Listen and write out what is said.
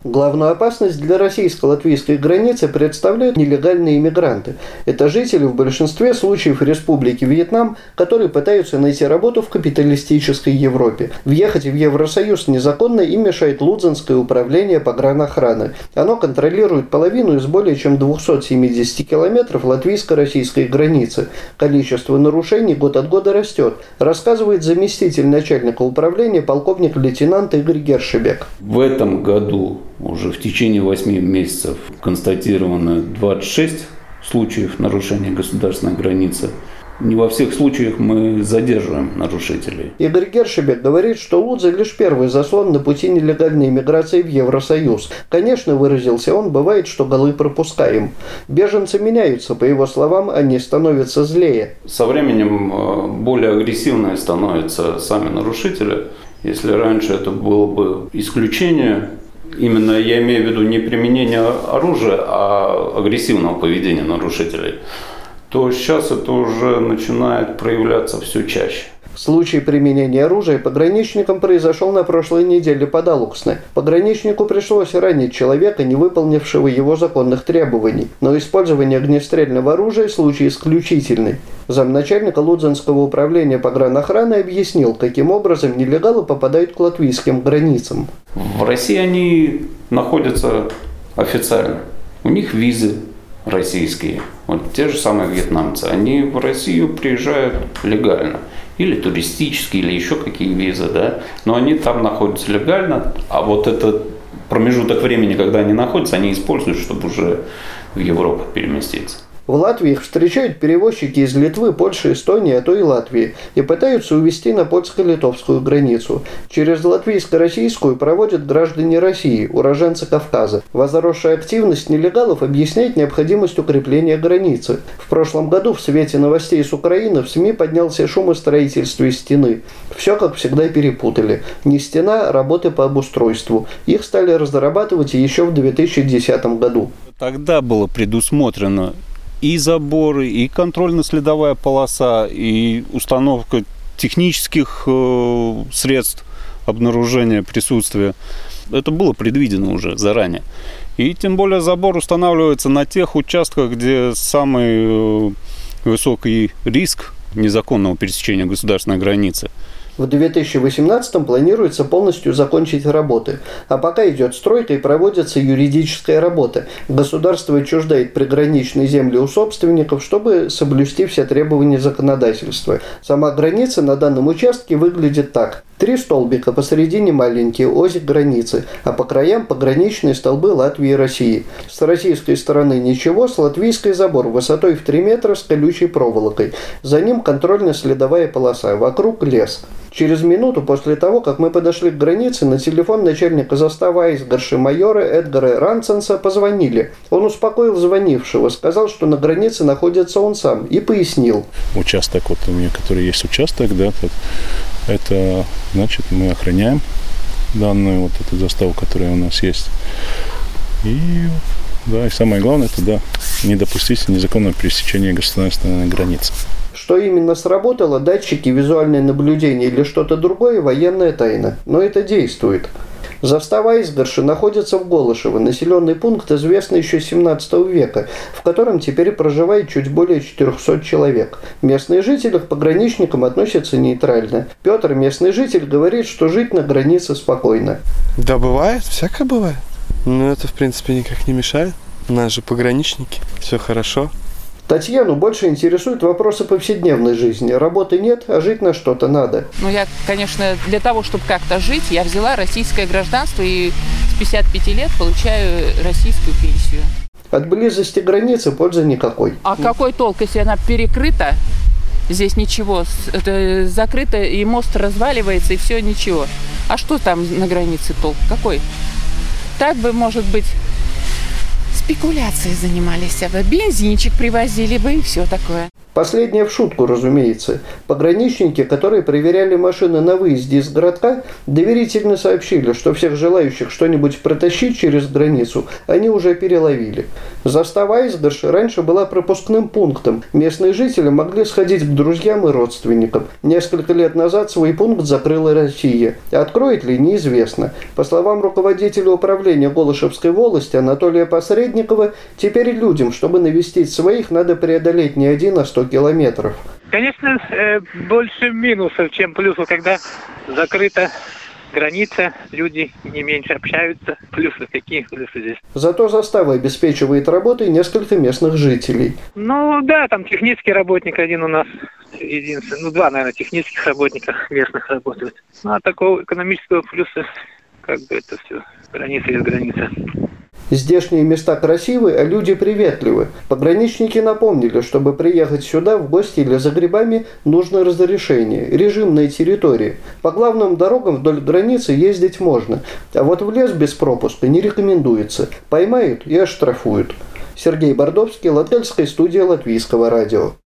Главную опасность для российско-латвийской границы представляют нелегальные иммигранты. Это жители в большинстве случаев Республики Вьетнам, которые пытаются найти работу в капиталистической Европе. Въехать в Евросоюз незаконно им мешает Лудзенское управление погранохраны. Оно контролирует половину из более чем 270 километров латвийско-российской границы. Количество нарушений год от года растет, рассказывает заместитель начальника управления полковник-лейтенант Игорь Гершебек. В этом году уже в течение 8 месяцев констатировано 26 случаев нарушения государственной границы. Не во всех случаях мы задерживаем нарушителей. Игорь Гершебек говорит, что Лудза лишь первый заслон на пути нелегальной миграции в Евросоюз. Конечно, выразился он, бывает, что голы пропускаем. Беженцы меняются, по его словам, они становятся злее. Со временем более агрессивные становятся сами нарушители. Если раньше это было бы исключение, именно я имею в виду не применение оружия, а агрессивного поведения нарушителей, то сейчас это уже начинает проявляться все чаще. Случай применения оружия пограничникам произошел на прошлой неделе под Алуксне. Пограничнику пришлось ранить человека, не выполнившего его законных требований. Но использование огнестрельного оружия – случай исключительный. Замначальника Лудзенского управления погранохраны объяснил, каким образом нелегалы попадают к латвийским границам. В России они находятся официально. У них визы российские. Вот те же самые вьетнамцы. Они в Россию приезжают легально. Или туристические, или еще какие визы, да. Но они там находятся легально. А вот этот промежуток времени, когда они находятся, они используют, чтобы уже в Европу переместиться. В Латвии их встречают перевозчики из Литвы, Польши, Эстонии, а то и Латвии, и пытаются увезти на польско-литовскую границу. Через латвийско-российскую проводят граждане России, уроженцы Кавказа. Возросшая активность нелегалов объясняет необходимость укрепления границы. В прошлом году в свете новостей с Украины в СМИ поднялся шум о строительстве стены. Все, как всегда, перепутали. Не стена, а работы по обустройству. Их стали разрабатывать еще в 2010 году. Тогда было предусмотрено и заборы, и контрольно-следовая полоса, и установка технических средств обнаружения присутствия. Это было предвидено уже заранее. И тем более забор устанавливается на тех участках, где самый высокий риск незаконного пересечения государственной границы. В 2018-м планируется полностью закончить работы. А пока идет стройка и проводится юридическая работа. Государство отчуждает приграничные земли у собственников, чтобы соблюсти все требования законодательства. Сама граница на данном участке выглядит так. 3 столбика, посередине маленькие, озик границы, а по краям пограничные столбы Латвии и России. С российской стороны ничего, с латвийской забор высотой в 3 метра с колючей проволокой. За ним контрольно-следовая полоса, вокруг лес. Через минуту после того, как мы подошли к границе, на телефон начальника заставы айсгарши-майора Эдгара Рансенса позвонили. Он успокоил звонившего, сказал, что на границе находится он сам, и пояснил. Участок, вот у меня, который есть участок, да, это значит, мы охраняем данную вот эту заставу, которая у нас есть. И да, и самое главное, это да, не допустить незаконного пересечения государственной границы. Что именно сработало, датчики, визуальное наблюдение или что-то другое, военная тайна. Но это действует. Застава Айсгарши находится в Голышево, населенный пункт, известный еще с 17 века, в котором теперь проживает чуть более 400 человек. Местные жители к пограничникам относятся нейтрально. Петр, местный житель, говорит, что жить на границе спокойно. Да бывает, всякое бывает. Но это в принципе никак не мешает. У нас же пограничники, все хорошо. Татьяну больше интересуют вопросы повседневной жизни. Работы нет, а жить на что-то надо. Ну, я, конечно, для того, чтобы как-то жить, я взяла российское гражданство и с 55 лет получаю российскую пенсию. От близости границы пользы никакой. А какой толк, если она перекрыта? Здесь ничего, это закрыто, и мост разваливается, и все, ничего. А что там на границе толк? Какой? Так бы, может быть, спекуляцией занимались, а бензинчик привозили бы и все такое. Последнее в шутку, разумеется. Пограничники, которые проверяли машины на выезде из городка, доверительно сообщили, что всех желающих что-нибудь протащить через границу они уже переловили. Застава Айсгарш раньше была пропускным пунктом. Местные жители могли сходить к друзьям и родственникам. Несколько лет назад свой пункт закрыла Россия. Откроет ли, неизвестно. По словам руководителя управления Голышевской волости Анатолия Посредникова, теперь людям, чтобы навестить своих, надо преодолеть не 1, а 100 километров. Конечно, больше минусов, чем плюсов, когда закрыта граница, люди не меньше общаются. Плюсы, какие плюсы здесь? Зато застава обеспечивает работой несколько местных жителей. Ну да, там технический работник один у нас, единственный, два, наверное, технических работников местных работают. Ну а такого экономического плюса, как бы это все, граница есть граница. Здешние места красивы, а люди приветливы. Пограничники напомнили, чтобы приехать сюда в гости или за грибами, нужно разрешение, режимная территория. По главным дорогам вдоль границы ездить можно, а вот в лес без пропуска не рекомендуется. Поймают и оштрафуют. Сергей Бордовский, Латгальская студия Латвийского радио.